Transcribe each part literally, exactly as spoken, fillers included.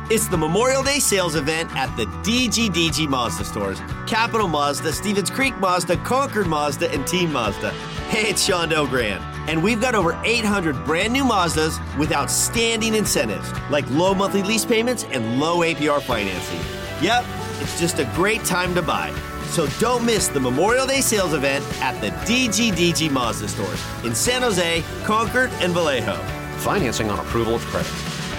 It's the Memorial Day sales event at the D G D G Mazda stores. Capital Mazda, Stevens Creek Mazda, Concord Mazda, and Team Mazda. Hey, it's Sean Delgrand. And we've got over eight hundred brand new Mazdas with outstanding incentives, like low monthly lease payments and low A P R financing. Yep, it's just a great time to buy. So don't miss the Memorial Day sales event at the D G D G Mazda stores in San Jose, Concord, and Vallejo. Financing on approval of credit.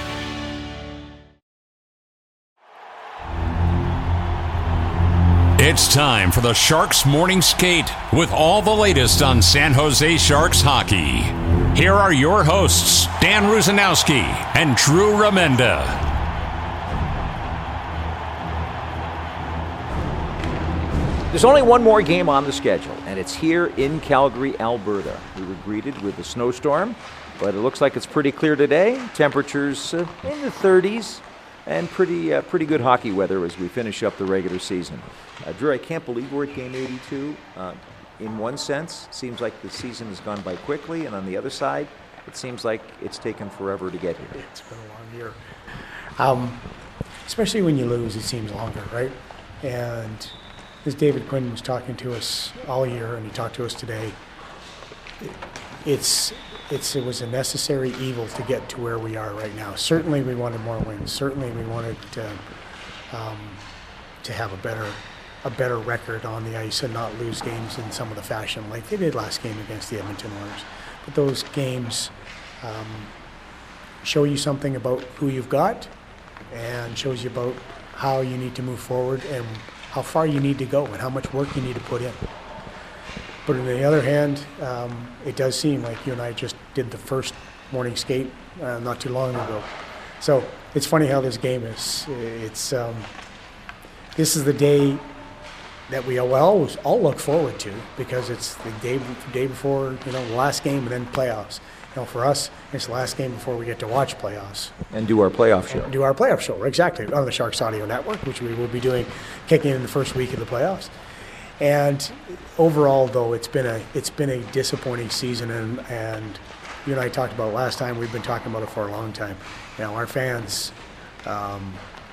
It's time for the Sharks Morning Skate with all the latest on San Jose Sharks hockey. Here are your hosts, Dan Rusanowski and Drew Remenda. There's only one more game on the schedule, and it's here in Calgary, Alberta. We were greeted with a snowstorm, but it looks like it's pretty clear today. Temperatures uh, in the thirties. And pretty uh, pretty good hockey weather as we finish up the regular season. Uh, Drew, I can't believe we're at game eighty-two. Uh, in one sense, seems like the season has gone by quickly, and on the other side, it seems like it's taken forever to get here. It's been a long year. Um, especially when you lose, it seems longer, right? And as David Quinn was talking to us all year, and he talked to us today, it's... It's, it was a necessary evil to get to where we are right now. Certainly we wanted more wins. Certainly we wanted to, um, to have a better a better record on the ice and not lose games in some of the fashion like they did last game against the Edmonton Oilers. But those games um, show you something about who you've got and shows you about how you need to move forward and how far you need to go and how much work you need to put in. But on the other hand, um, it does seem like you and I just did the first morning skate uh, not too long ago. So it's funny how this game is. It's um, this is the day that we all always all look forward to because it's the day day before you know the last game and then playoffs. You know, for us, it's the last game before we get to watch playoffs and do our playoff show. And do our playoff show exactly on the Sharks Audio Network, which we will be doing, kicking in the first week of the playoffs. And overall, though, it's been a it's been a disappointing season, and, and you and I talked about it last time. We've been talking about it for a long time. You know, our fans, um,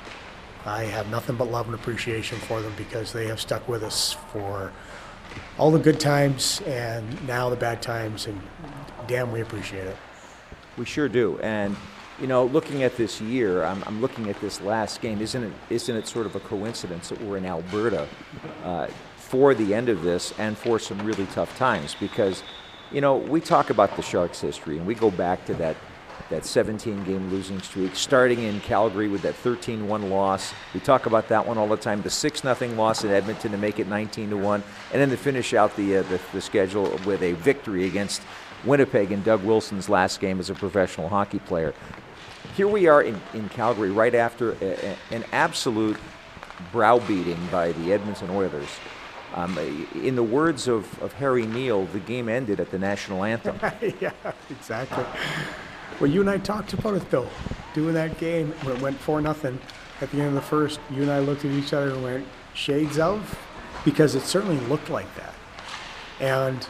I have nothing but love and appreciation for them because they have stuck with us for all the good times and now the bad times, and damn, we appreciate it. We sure do. And you know, looking at this year, I'm, I'm looking at this last game. Isn't it isn't it sort of a coincidence that we're in Alberta Uh, for the end of this and for some really tough times? Because, you know, we talk about the Sharks' history and we go back to that that seventeen-game losing streak, starting in Calgary with that thirteen one loss. We talk about that one all the time, the six nothing loss in Edmonton to make it nineteen to one, and then to finish out the, uh, the, the schedule with a victory against Winnipeg in Doug Wilson's last game as a professional hockey player. Here we are in, in Calgary right after a, a, an absolute browbeating by the Edmonton Oilers. Um, in the words of, of Harry Neal, the game ended at the national anthem. Yeah, exactly. Well, you and I talked about it, though, doing that game when it went four nothing at the end of the first. You and I looked at each other and went, shades of? Because it certainly looked like that. And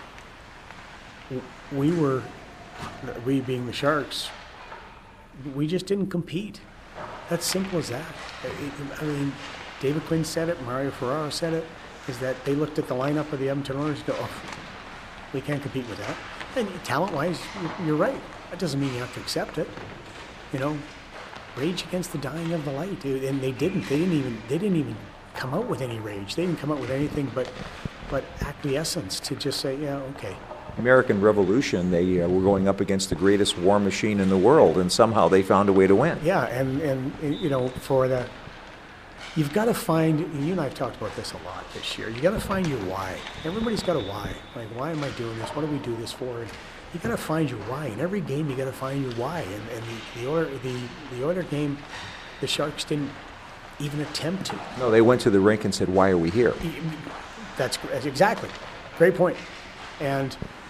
we were, we being the Sharks, we just didn't compete. That's simple as that. I mean, David Quinn said it, Mario Ferraro said it, is that they looked at the lineup of the Edmonton Oilers and go, oh, we can't compete with that. And talent-wise, you're right. That doesn't mean you have to accept it. You know, rage against the dying of the light. And they didn't. They didn't even. They didn't even come out with any rage. They didn't come out with anything but, but acquiescence to just say, yeah, okay. American Revolution, they uh, were going up against the greatest war machine in the world, and somehow they found a way to win. Yeah, and and you know, for the. You've got to find, you and I have talked about this a lot this year, you got to find your why. Everybody's got a why. Like, why am I doing this? What do we do this for? And you got to find your why. In every game, you got to find your why. And, and the, the, Oiler, the, the Oiler game, the Sharks didn't even attempt to. No, they went to the rink and said, why are we here? That's, that's exactly. Great point. And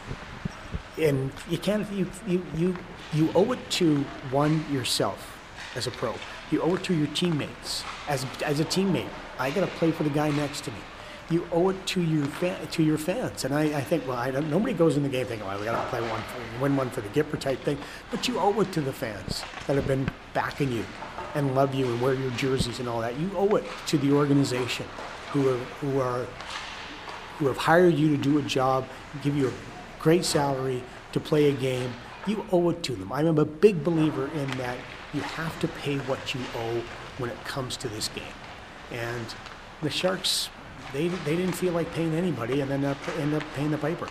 and you can't, you, you, you, you owe it to, one, yourself as a pro. You owe it to your teammates. As as a teammate, I got to play for the guy next to me. You owe it to your fan, to your fans. And I, I think, well, I don't, nobody goes in the game thinking, well, we got to play one, win one for the Gipper type thing. But you owe it to the fans that have been backing you and love you and wear your jerseys and all that. You owe it to the organization who are, who are who have hired you to do a job, give you a great salary to play a game. You owe it to them. I'm a big believer in that you have to pay what you owe when it comes to this game. And the Sharks, they they didn't feel like paying anybody and then end up paying the piper.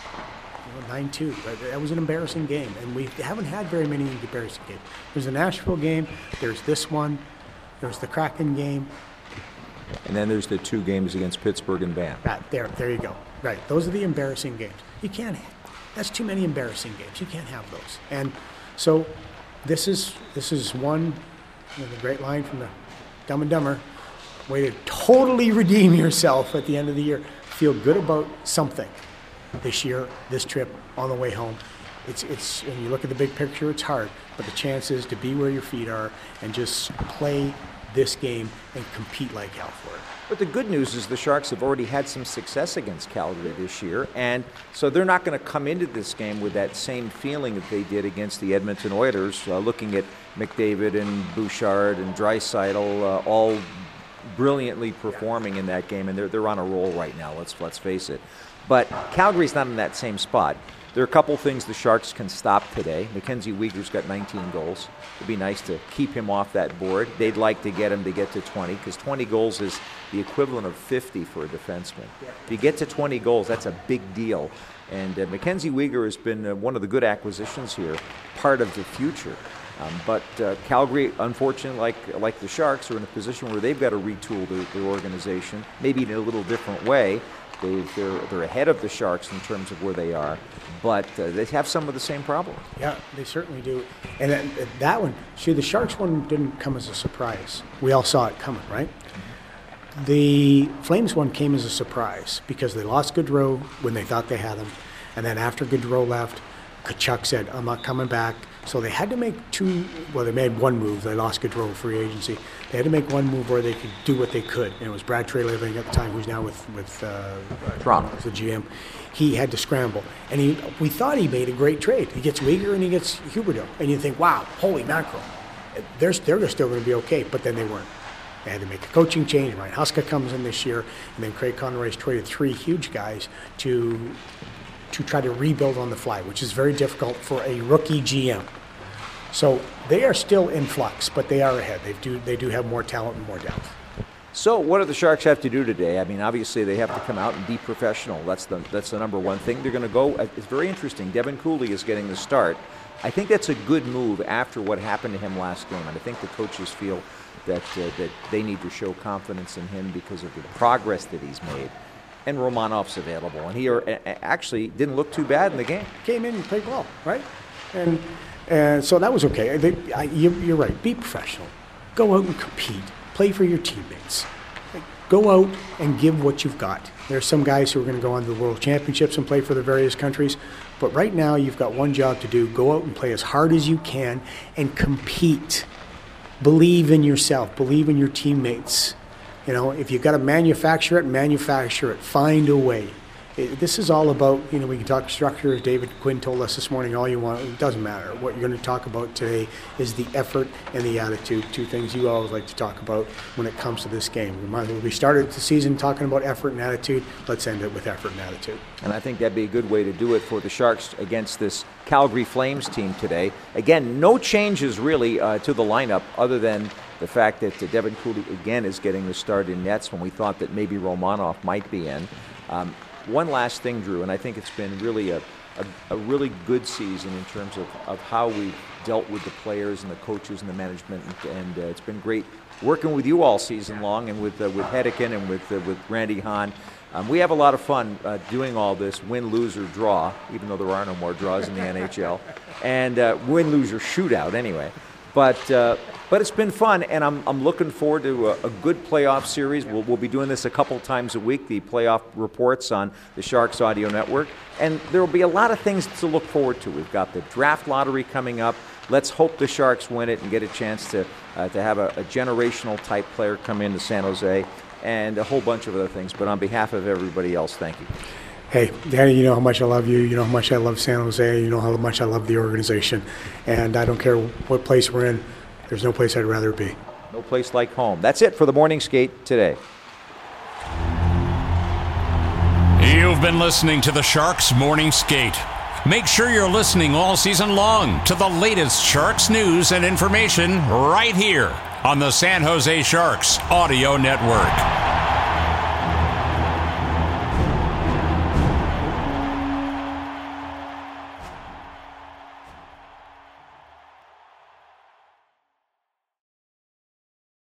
nine two. That was an embarrassing game, and we haven't had very many embarrassing games. There's the Nashville game, there's this one, there's the Kraken game. And then there's the two games against Pittsburgh and Banff. Right, there, there you go. Right, those are the embarrassing games. You can't, that's too many embarrassing games. You can't have those. And so this is this is one, you know, the great line from the Dumb and Dumber, way to totally redeem yourself at the end of the year. Feel good about something this year, this trip, on the way home. It's, it's, when you look at the big picture, it's hard, but the chance is to be where your feet are and just play this game and compete like hell for it. But the good news is the Sharks have already had some success against Calgary this year, and so they're not going to come into this game with that same feeling that they did against the Edmonton Oilers, uh, looking at McDavid and Bouchard and Draisaitl uh, all brilliantly performing in that game, and they're, they're on a roll right now, let's, let's face it. But Calgary's not in that same spot. There are a couple things the Sharks can stop today. Mackenzie Weegar's got nineteen goals. It'd be nice to keep him off that board. They'd like to get him to get to twenty, because twenty goals is the equivalent of fifty for a defenseman. If you get to twenty goals, that's a big deal. And uh, Mackenzie Weegar has been uh, one of the good acquisitions here, part of the future. Um, but uh, Calgary, unfortunately, like like the Sharks, are in a position where they've got to retool their, their organization, maybe in a little different way. They, they're, they're ahead of the Sharks in terms of where they are, but uh, they have some of the same problems. Yeah, they certainly do. And that, that one, see, the Sharks one didn't come as a surprise. We all saw it coming, right? Mm-hmm. The Flames one came as a surprise because they lost Gaudreau when they thought they had him. And then after Gaudreau left, Tkachuk said, I'm not coming back. So they had to make two, well, they made one move. They lost Gaudreau free agency. They had to make one move where they could do what they could. And it was Brad Treliving at the time, who's now with, with uh, Toronto as the G M. He had to scramble. And he, we thought he made a great trade. He gets Weegar and he gets Huberdeau. And you think, wow, holy mackerel. They're, they're still going to be okay, but then they weren't. They had to make a coaching change. Ryan Huska comes in this year, and then Craig Conroy's traded three huge guys to to try to rebuild on the fly, which is very difficult for a rookie G M. So they are still in flux, but they are ahead. They do they do have more talent and more depth. So what do the Sharks have to do today? I mean, obviously they have to come out and be professional. That's the that's the number one thing. They're going to go. It's very interesting. Devin Cooley is getting the start. I think that's a good move after what happened to him last game, and I think the coaches feel that uh, that they need to show confidence in him because of the progress that he's made. And Romanov's available, and he are, actually didn't look too bad in the game. Came in and played well, right? And and so that was okay. They, I, you, you're right. Be professional. Go out and compete. Play for your teammates. Go out and give what you've got. There are some guys who are going to go on to the World Championships and play for the various countries, but right now you've got one job to do. Go out and play as hard as you can and compete. Believe in yourself. Believe in your teammates. You know, if you've got to manufacture it, manufacture it. Find a way. It, this is all about, you know, we can talk structure, as David Quinn told us this morning, all you want. It doesn't matter. What you're going to talk about today is the effort and the attitude, two things you always like to talk about when it comes to this game. We might as well, we started the season talking about effort and attitude. Let's end it with effort and attitude. And I think that'd be a good way to do it for the Sharks against this Calgary Flames team today. Again, no changes really uh, to the lineup other than the fact that uh, Devin Cooley again is getting the start in nets when we thought that maybe Romanov might be in. Um, one last thing, Drew, and I think it's been really a, a, a really good season in terms of, of how we've dealt with the players and the coaches and the management, and, and uh, it's been great working with you all season long, and with uh, with Hedican and with uh, with Randy Hahn. Um, we have a lot of fun uh, doing all this, win, lose, or draw, even though there are no more draws in the N H L, and uh, win, lose, or shootout anyway. But uh, but it's been fun, and I'm I'm looking forward to a, a good playoff series. We'll we'll be doing this a couple times a week, the playoff reports on the Sharks Audio Network, and there will be a lot of things to look forward to. We've got the draft lottery coming up. Let's hope the Sharks win it and get a chance to uh, to have a, a generational type player come into San Jose, and a whole bunch of other things. But on behalf of everybody else, thank you. Hey, Danny, you know how much I love you. You know how much I love San Jose. You know how much I love the organization. And I don't care what place we're in. there's no place I'd rather be. No place like home. That's it for the Morning Skate today. You've been listening to the Sharks Morning Skate. Make sure you're listening all season long to the latest Sharks news and information right here on the San Jose Sharks Audio Network.